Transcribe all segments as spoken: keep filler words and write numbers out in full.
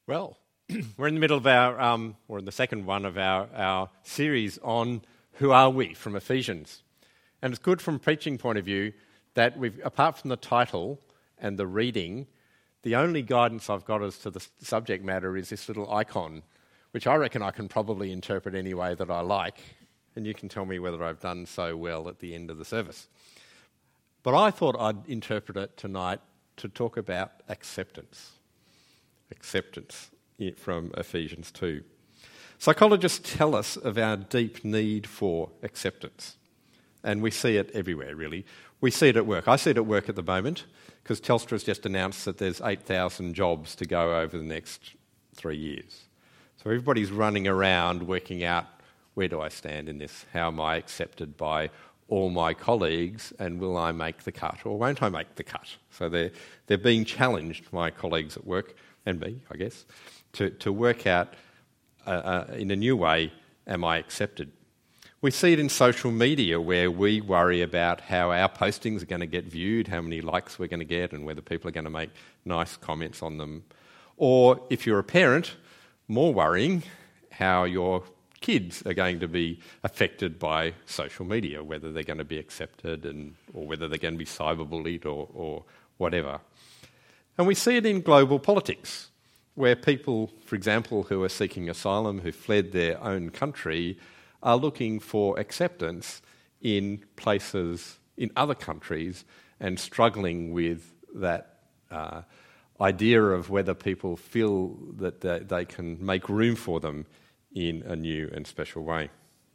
Well, we're in the middle of our, um, or in the second one of our, our series on Who Are We from Ephesians. And it's good from a preaching point of view that we've, apart from the title and the reading, the only guidance I've got as to the subject matter is this little icon, which I reckon I can probably interpret any way that I like, and you can tell me whether I've done so well at the end of the service. But I thought I'd interpret it tonight to talk about acceptance. Acceptance from Ephesians two. Psychologists tell us of our deep need for acceptance. And we see it everywhere, really. We see it at work. I see it at work at the moment because Telstra's just announced that there's eight thousand jobs to go over the next three years. So everybody's running around working out, where do I stand in this? How am I accepted by all my colleagues, and will I make the cut or won't I make the cut? So they're, they're being challenged, my colleagues at work, and me, I guess, to, to work out uh, uh, in a new way, am I accepted? We see it in social media where we worry about how our postings are going to get viewed, how many likes we're going to get, and whether people are going to make nice comments on them. Or if you're a parent, more worrying, how your kids are going to be affected by social media, whether they're going to be accepted and or whether they're going to be cyberbullied or, or whatever. And we see it in global politics, where people, for example, who are seeking asylum, who fled their own country, are looking for acceptance in places, in other countries, and struggling with that uh, idea of whether people feel that they, they can make room for them in a new and special way.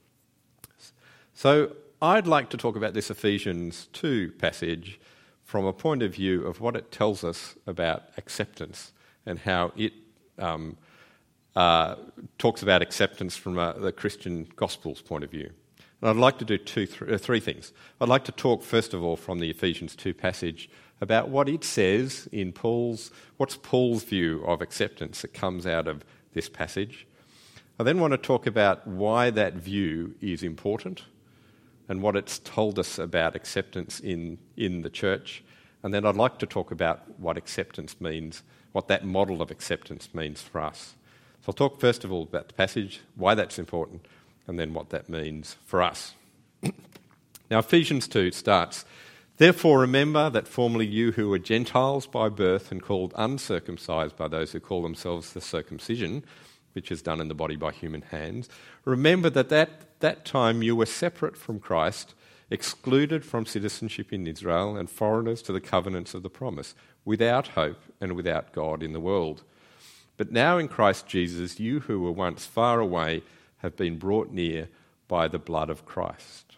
So I'd like to talk about this Ephesians two passage from a point of view of what it tells us about acceptance and how it um, uh, talks about acceptance from a, the Christian Gospels point of view. And I'd like to do two, th- uh, three things. I'd like to talk, first of all, from the Ephesians two passage about what it says in Paul's, what's Paul's view of acceptance that comes out of this passage. I then want to talk about why that view is important and what it's told us about acceptance in, in the church. And then I'd like to talk about what acceptance means, what that model of acceptance means for us. So I'll talk first of all about the passage, why that's important, and then what that means for us. Now, Ephesians two starts, "Therefore remember that formerly you who were Gentiles by birth and called uncircumcised by those who call themselves the circumcision, which is done in the body by human hands, remember that that, that time you were separate from Christ, excluded from citizenship in Israel and foreigners to the covenants of the promise, without hope and without God in the world. But now in Christ Jesus, you who were once far away have been brought near by the blood of Christ."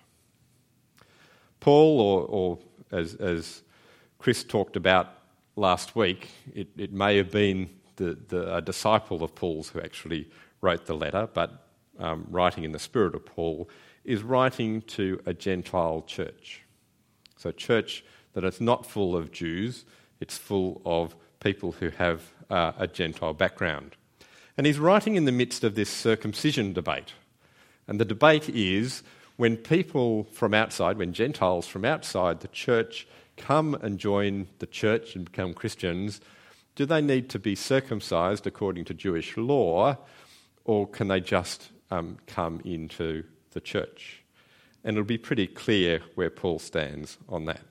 Paul, or, or as, as Chris talked about last week, it, it may have been the, the a disciple of Paul's who actually wrote the letter, but um, writing in the spirit of Paul, is writing to a Gentile church. So a church that is not full of Jews, it's full of people who have uh, a Gentile background. And he's writing in the midst of this circumcision debate. And the debate is when people from outside, when Gentiles from outside the church come and join the church and become Christians, do they need to be circumcised according to Jewish law, or can they just um, come into the church? And it'll be pretty clear where Paul stands on that.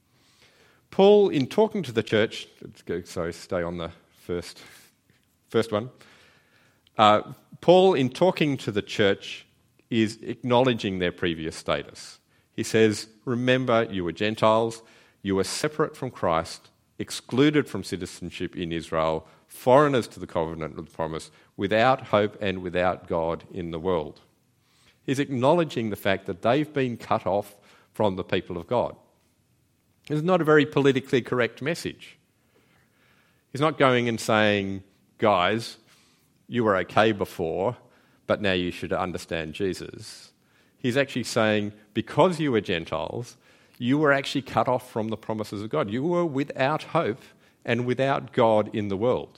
Paul, in talking to the church, let's go, sorry, stay on the first, first one. Uh, Paul, in talking to the church, is acknowledging their previous status. He says, remember, you were Gentiles, you were separate from Christ, excluded from citizenship in Israel, foreigners to the covenant of the promise, without hope and without God in the world. He's acknowledging the fact that they've been cut off from the people of God. It's not a very politically correct message. He's not going and saying, guys, you were okay before, but now you should understand Jesus. He's actually saying, because you were Gentiles, you were actually cut off from the promises of God. You were without hope and without God in the world.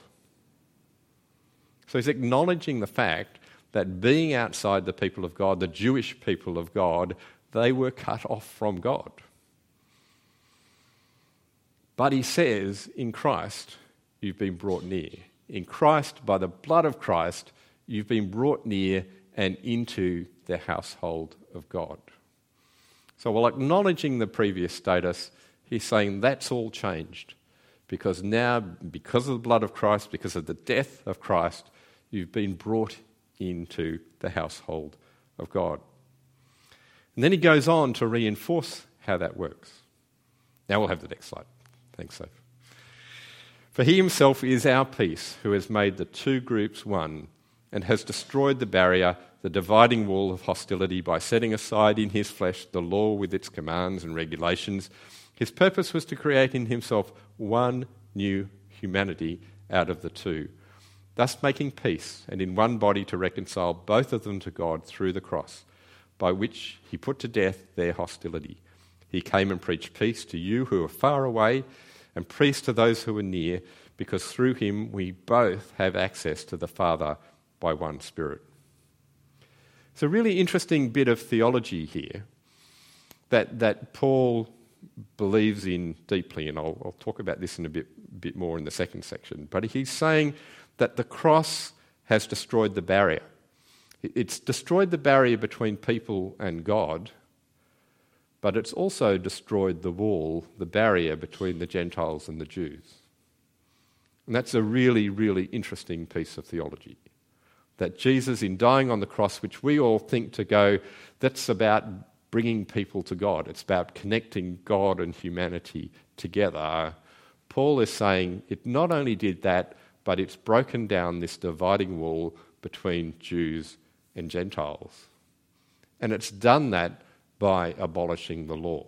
So he's acknowledging the fact that being outside the people of God, the Jewish people of God, they were cut off from God. But he says, in Christ, you've been brought near. In Christ, by the blood of Christ, you've been brought near and into the household of God. So while acknowledging the previous status, he's saying that's all changed. Because now, because of the blood of Christ, because of the death of Christ, you've been brought into the household of God. And then he goes on to reinforce how that works. Now we'll have the next slide. Thanks, Soph. For he himself is our peace, who has made the two groups one, and has destroyed the barrier, the dividing wall of hostility, by setting aside in his flesh the law with its commands and regulations. His purpose was to create in himself one new humanity out of the two, thus making peace, and in one body to reconcile both of them to God through the cross, by which he put to death their hostility. He came and preached peace to you who are far away, and peace to those who are near, because through him we both have access to the Father by one Spirit. It's a really interesting bit of theology here that, that Paul believes in deeply, and I'll, I'll talk about this in a bit, bit more in the second section. But he's saying that the cross has destroyed the barrier. It's destroyed the barrier between people and God, but it's also destroyed the wall, the barrier between the Gentiles and the Jews. And that's a really, really interesting piece of theology. That Jesus, in dying on the cross, which we all think to go, that's about bringing people to God. It's about connecting God and humanity together. Paul is saying it not only did that, but it's broken down this dividing wall between Jews and Gentiles. And it's done that by abolishing the law.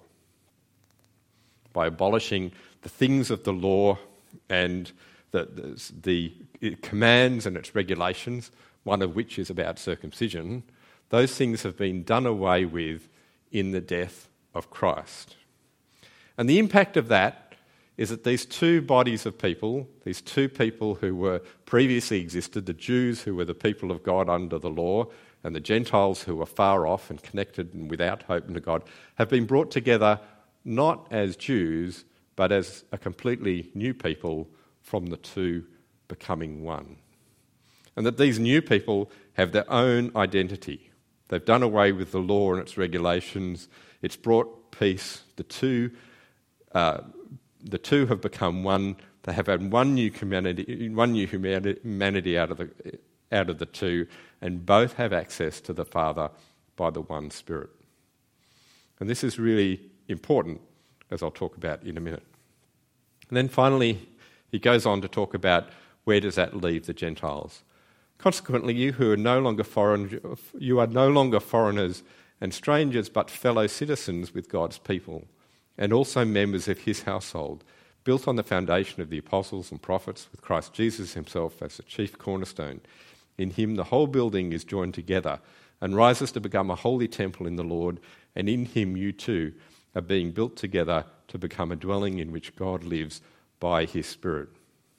By abolishing the things of the law and the, the, the commands and its regulations, one of which is about circumcision. Those things have been done away with in the death of Christ. And the impact of that is that these two bodies of people, these two people who were previously existed, the Jews who were the people of God under the law, and the Gentiles who were far off and connected and without hope to God, have been brought together not as Jews, but as a completely new people from the two becoming one. And that these new people have their own identity. They've done away with the law and its regulations. It's brought peace. The two, uh, the two have become one. They have had one new humanity, one new humanity out of the out of the two, and both have access to the Father by the one Spirit. And this is really important, as I'll talk about in a minute. And then finally, he goes on to talk about where does that leave the Gentiles. Consequently, you who are no longer foreign, you are no longer foreigners and strangers, but fellow citizens with God's people, and also members of his household, built on the foundation of the apostles and prophets, with Christ Jesus himself as the chief cornerstone. In him the whole building is joined together and rises to become a holy temple in the Lord, and in him you too are being built together to become a dwelling in which God lives by his Spirit.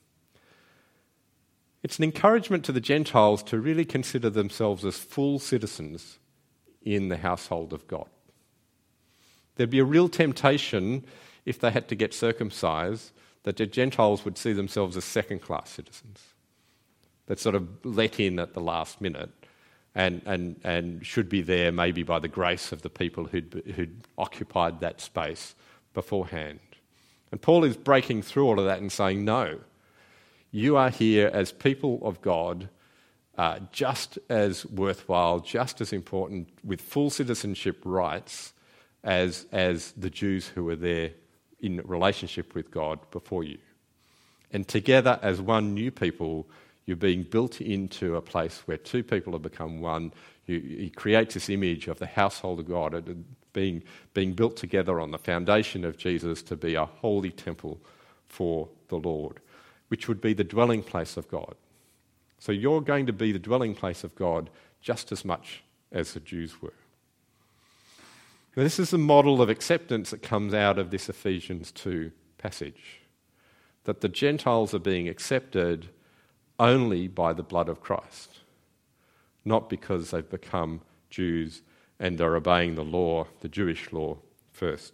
It's an encouragement to the Gentiles to really consider themselves as full citizens in the household of God. There'd be a real temptation, if they had to get circumcised, that the Gentiles would see themselves as second-class citizens, that sort of let in at the last minute and, and, and should be there maybe by the grace of the people who'd, who'd occupied that space beforehand. And Paul is breaking through all of that and saying, no, you are here as people of God, uh, just as worthwhile, just as important, with full citizenship rights as, as the Jews who were there in relationship with God before you. And together as one new people, you're being built into a place where two people have become one. You, he creates this image of the household of God being, being built together on the foundation of Jesus to be a holy temple for the Lord, which would be the dwelling place of God. So you're going to be the dwelling place of God just as much as the Jews were. Now, this is the model of acceptance that comes out of this Ephesians two passage, that the Gentiles are being accepted only by the blood of Christ, not because they've become Jews and are obeying the law, the Jewish law, first.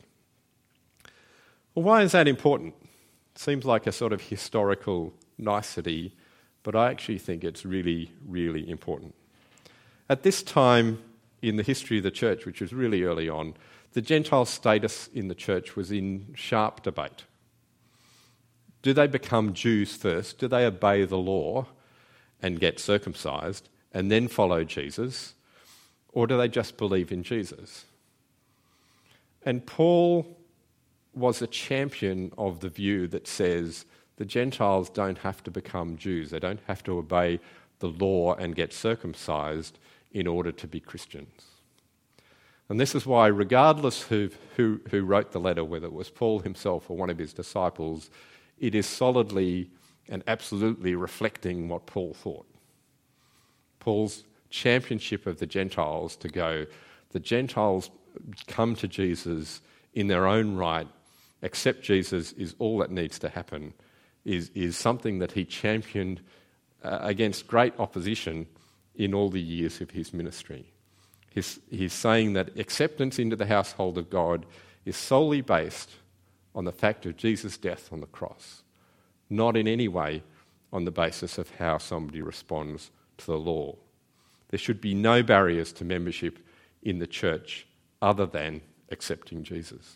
Well, why is that important? It seems like a sort of historical nicety, but I actually think it's really, really important. At this time in the history of the church, which was really early on, the Gentile status in the church was in sharp debate. Do they become Jews first? Do they obey the law and get circumcised and then follow Jesus? Or do they just believe in Jesus? And Paul was a champion of the view that says the Gentiles don't have to become Jews. They don't have to obey the law and get circumcised in order to be Christians. And this is why, regardless who, who, who wrote the letter, whether it was Paul himself or one of his disciples, it is solidly and absolutely reflecting what Paul thought. Paul's championship of the Gentiles to go, the Gentiles come to Jesus in their own right, accept Jesus is all that needs to happen, is, is something that he championed uh, against great opposition in all the years of his ministry. He's, he's saying that acceptance into the household of God is solely based on the fact of Jesus' death on the cross, not in any way on the basis of how somebody responds to the law. There should be no barriers to membership in the church other than accepting Jesus.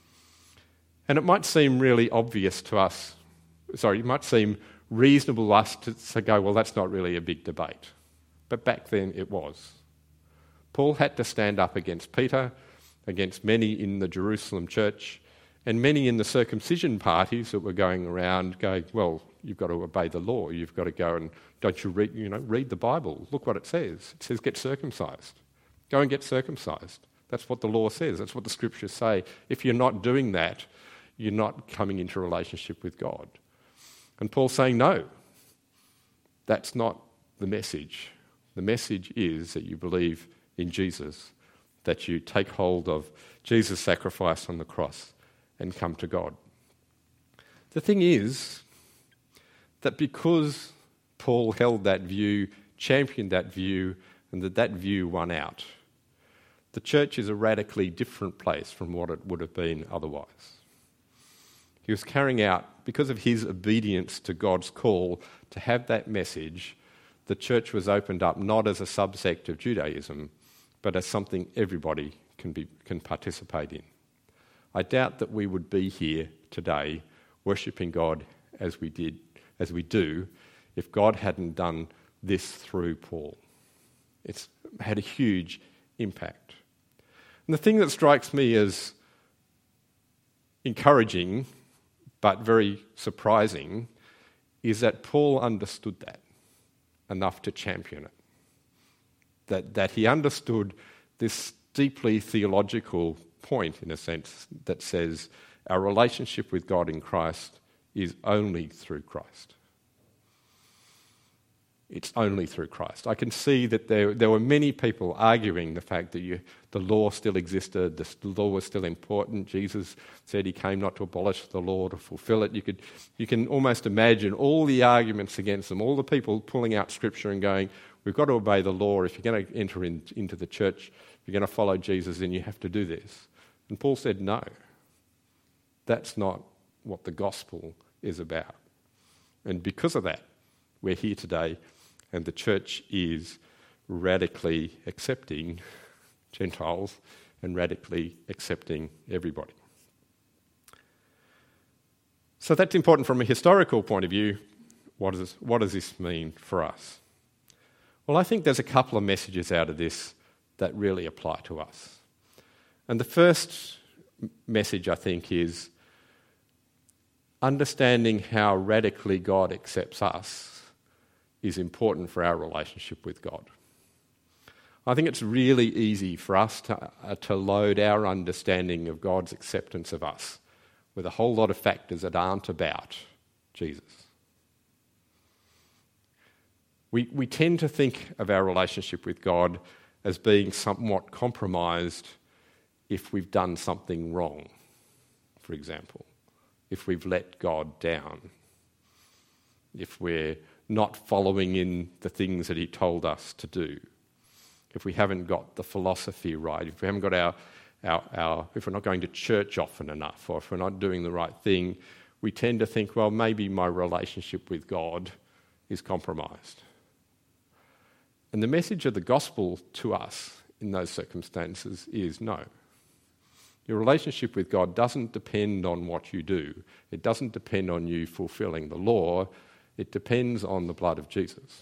And it might seem really obvious to us, sorry, it might seem reasonable to us to, to go, well, that's not really a big debate. But back then it was. Paul had to stand up against Peter, against many in the Jerusalem church, and many in the circumcision parties that were going around going, well, you've got to obey the law. You've got to go and, don't you read, you know, read the Bible. Look what it says. It says get circumcised. Go and get circumcised. That's what the law says. That's what the scriptures say. If you're not doing that, you're not coming into a relationship with God. And Paul's saying, no, that's not the message. The message is that you believe in Jesus, that you take hold of Jesus' sacrifice on the cross and come to God. The thing is that because Paul held that view, championed that view, and that that view won out, the church is a radically different place from what it would have been otherwise. He was carrying out, because of his obedience to God's call to have that message, the church was opened up not as a subsect of Judaism, but as something everybody can be can participate in. I doubt that we would be here today worshipping God as we did, as we do, if God hadn't done this through Paul. It's had a huge impact. And the thing that strikes me as encouraging but very surprising is that Paul understood that enough to champion it. That, that he understood this deeply theological point, in a sense, that says our relationship with God in Christ is only through Christ. It's only through Christ. I can see that there, there were many people arguing the fact that you, the law still existed, the law was still important. Jesus said he came not to abolish the law, to fulfill it. You could, you can almost imagine all the arguments against them, all the people pulling out Scripture and going, we've got to obey the law. If you're going to enter in, into the church, if you're going to follow Jesus, then you have to do this. And Paul said, no, that's not what the gospel is about. And because of that, we're here today, and the church is radically accepting Gentiles and radically accepting everybody. So that's important from a historical point of view. What does this, what does this mean for us? Well, I think there's a couple of messages out of this that really apply to us. And the first message, I think, is understanding how radically God accepts us is important for our relationship with God. I think it's really easy for us to, uh, to load our understanding of God's acceptance of us with a whole lot of factors that aren't about Jesus. We, we tend to think of our relationship with God as being somewhat compromised if we've done something wrong, for example, if we've let God down, if we're not following in the things that he told us to do, if we haven't got the philosophy right, if we haven't got our, our, our, if we're not going to church often enough, or if we're not doing the right thing, we tend to think, well, maybe my relationship with God is compromised. And the message of the gospel to us in those circumstances is no. Your relationship with God doesn't depend on what you do. It doesn't depend on you fulfilling the law. It depends on the blood of Jesus.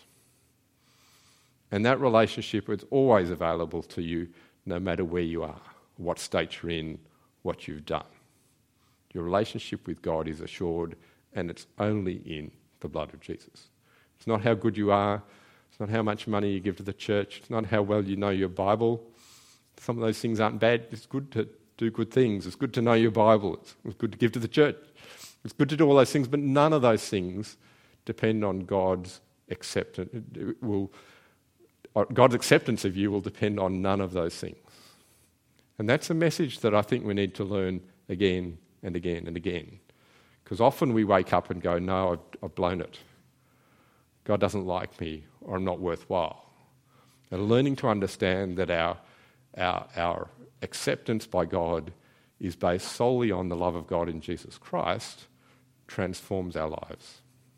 And that relationship is always available to you no matter where you are, what state you're in, what you've done. Your relationship with God is assured, and it's only in the blood of Jesus. It's not how good you are. It's not how much money you give to the church. It's not how well you know your Bible. Some of those things aren't bad. It's good to do good things. It's good to know your Bible. It's good to give to the church. It's good to do all those things, but none of those things depend on God's acceptance. It will, God's acceptance of you will depend on none of those things. And that's a message that I think we need to learn again and again and again. Because often we wake up and go, no, I've, I've blown it. God doesn't like me, or I'm not worthwhile. And learning to understand that our, our, our acceptance by God is based solely on the love of God in Jesus Christ transforms our lives.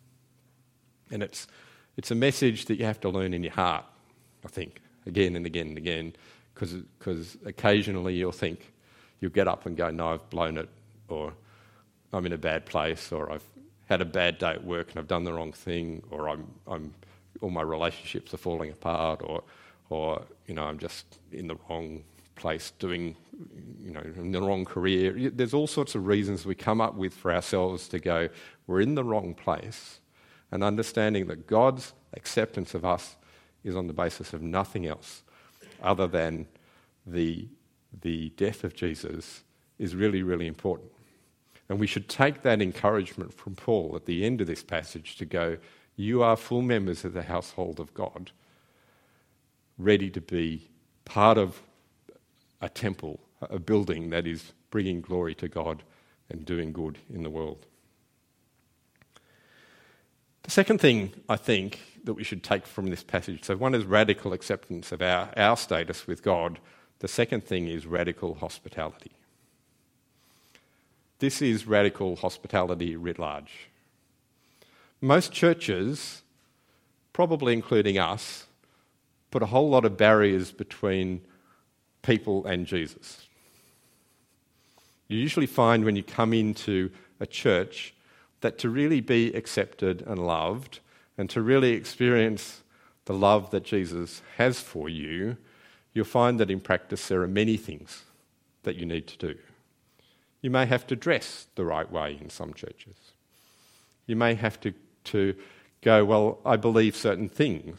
And it's, it's a message that you have to learn in your heart, I think, again and again and again, because occasionally you'll think, you'll get up and go, no, I've blown it, or I'm in a bad place, or I've had a bad day at work and I've done the wrong thing, or I'm, I'm, all my relationships are falling apart, or, or you know, I'm just in the wrong place doing, you know, in the wrong career. There's all sorts of reasons we come up with for ourselves to go, we're in the wrong place, and understanding that God's acceptance of us is on the basis of nothing else other than the, the death of Jesus is really, really important. And we should take that encouragement from Paul at the end of this passage to go, you are full members of the household of God, ready to be part of a temple, a building that is bringing glory to God and doing good in the world. The second thing I think that we should take from this passage, so one is radical acceptance of our, our status with God. The second thing is radical hospitality. This is radical hospitality writ large. Most churches, probably including us, put a whole lot of barriers between people and Jesus. You usually find when you come into a church that to really be accepted and loved, and to really experience the love that Jesus has for you, you'll find that in practice there are many things that you need to do. You may have to dress the right way in some churches. You may have to, to go, well, I believe certain things.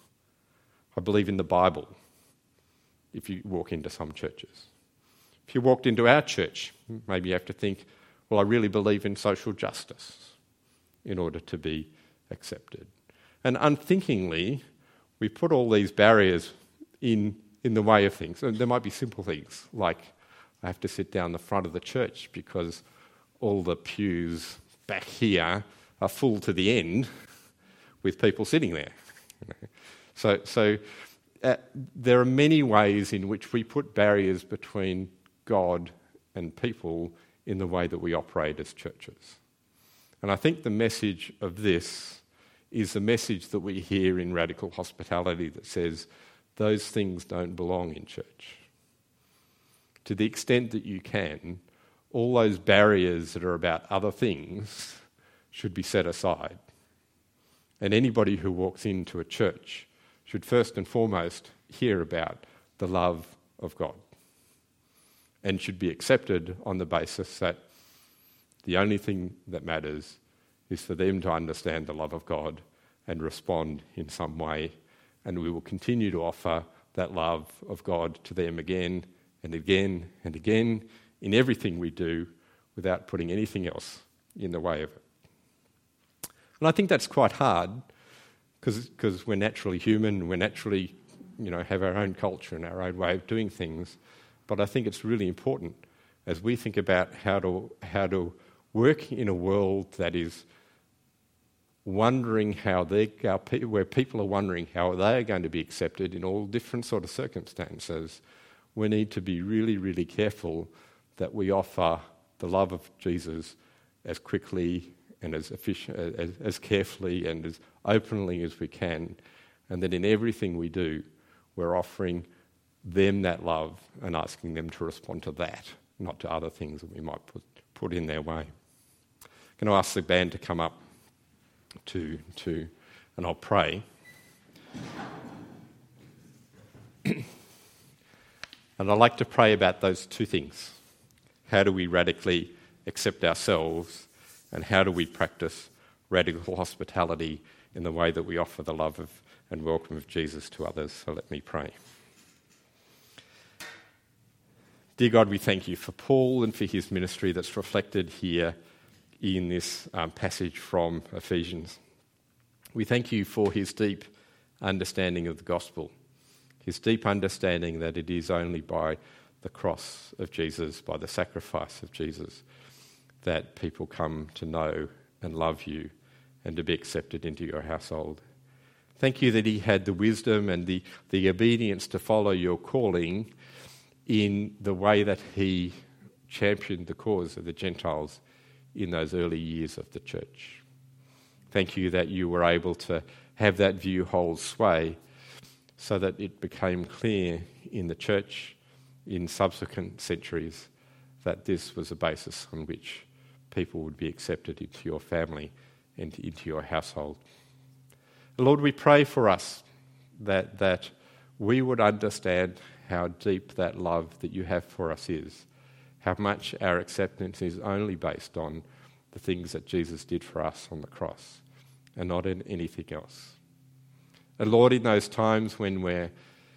I believe in the Bible, if you walk into some churches. If you walked into our church, maybe you have to think, well, I really believe in social justice in order to be accepted. And unthinkingly, we put all these barriers in, in the way of things. And there might be simple things, like I have to sit down the front of the church because all the pews back here are full to the end with people sitting there. So, so uh, there are many ways in which we put barriers between God and people in the way that we operate as churches. And I think the message of this is the message that we hear in radical hospitality that says those things don't belong in church. To the extent that you can, all those barriers that are about other things should be set aside. And anybody who walks into a church should first and foremost hear about the love of God, and should be accepted on the basis that the only thing that matters is for them to understand the love of God and respond in some way, and we will continue to offer that love of God to them again and again and again in everything we do without putting anything else in the way of it. And I think that's quite hard because we're naturally human, we're naturally, you know, have our own culture and our own way of doing things. But I think it's really important as we think about how to how to work in a world that is wondering how they, where people are wondering how they are going to be accepted in all different sort of circumstances. We need to be really, really careful that we offer the love of Jesus as quickly and as, efficient, as, as carefully and as openly as we can, and that in everything we do, we're offering them that love and asking them to respond to that, not to other things that we might put, put in their way. I'm going to ask the band to come up to, to and I'll pray. And I'd like to pray about those two things. How do we radically accept ourselves, and how do we practice radical hospitality in the way that we offer the love of and welcome of Jesus to others? So let me pray. Dear God, we thank you for Paul and for his ministry that's reflected here in this um, passage from Ephesians. We thank you for his deep understanding of the gospel, his deep understanding that it is only by the cross of Jesus, by the sacrifice of Jesus, that people come to know and love you and to be accepted into your household. Thank you that he had the wisdom and the, the obedience to follow your calling in the way that he championed the cause of the Gentiles in those early years of the church. Thank you that you were able to have that view hold sway so that it became clear in the church in subsequent centuries that this was a basis on which people would be accepted into your family and into your household. Lord, we pray for us that that we would understand how deep that love that you have for us is, how much our acceptance is only based on the things that Jesus did for us on the cross and not in anything else. And Lord, in those times when we're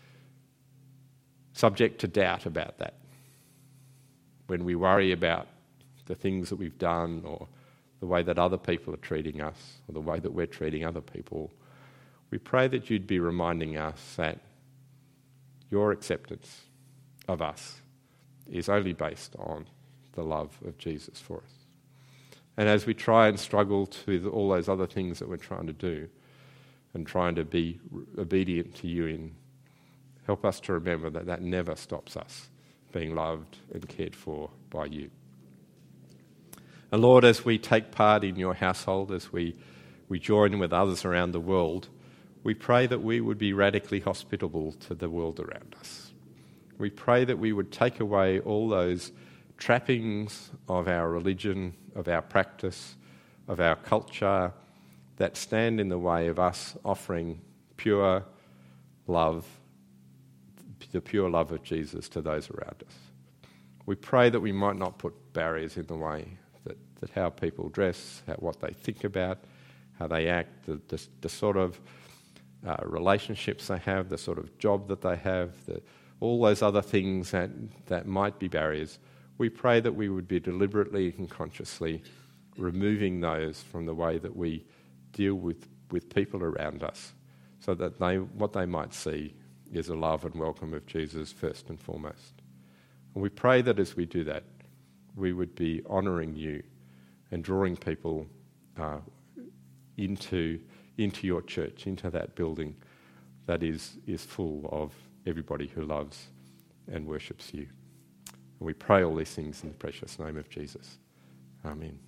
subject to doubt about that, when we worry about the things that we've done or the way that other people are treating us or the way that we're treating other people, we pray that you'd be reminding us that your acceptance of us is only based on the love of Jesus for us. And as we try and struggle with all those other things that we're trying to do and trying to be obedient to you in, help us to remember that that never stops us being loved and cared for by you. And Lord, as we take part in your household, as we, we join with others around the world, we pray that we would be radically hospitable to the world around us. We pray that we would take away all those trappings of our religion, of our practice, of our culture that stand in the way of us offering pure love, the pure love of Jesus to those around us. We pray that we might not put barriers in the way, that, that how people dress, how, what they think about, how they act, the, the, the sort of uh, relationships they have, the sort of job that they have, the, all those other things that, that might be barriers. We pray that we would be deliberately and consciously removing those from the way that we deal with, with people around us, so that they what they might see is a love and welcome of Jesus first and foremost. And we pray that as we do that, we would be honouring you and drawing people uh, into, into your church, into that building that is, is full of everybody who loves and worships you. And we pray all these things in the precious name of Jesus. Amen.